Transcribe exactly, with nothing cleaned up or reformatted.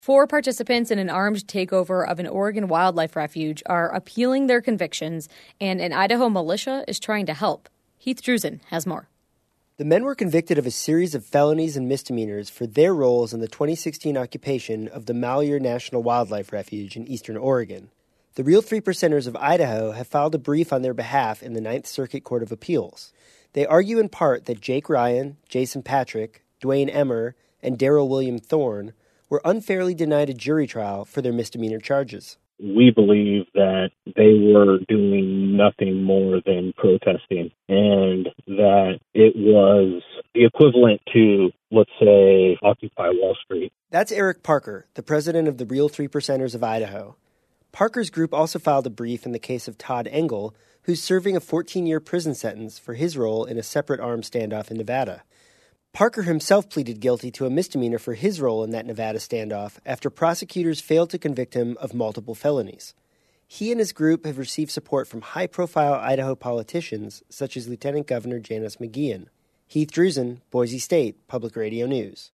Four participants in an armed takeover of an Oregon wildlife refuge are appealing their convictions, and an Idaho militia is trying to help. Heath Drusen has more. The men were convicted of a series of felonies and misdemeanors for their roles in the twenty sixteen occupation of the Malheur National Wildlife Refuge in eastern Oregon. The Real Three Percenters of Idaho have filed a brief on their behalf in the Ninth Circuit Court of Appeals. They argue in part that Jake Ryan, Jason Patrick, Dwayne Emmer, and Daryl William Thorne were unfairly denied a jury trial for their misdemeanor charges. We believe that they were doing nothing more than protesting, and that it was the equivalent to, let's say, Occupy Wall Street. That's Eric Parker, the president of the Real Three Percenters of Idaho. Parker's group also filed a brief in the case of Todd Engel, who's serving a fourteen-year prison sentence for his role in a separate armed standoff in Nevada. Parker himself pleaded guilty to a misdemeanor for his role in that Nevada standoff after prosecutors failed to convict him of multiple felonies. He and his group have received support from high-profile Idaho politicians such as Lieutenant Governor Janice McGeachin. Heath Drusen, Boise State Public Radio News.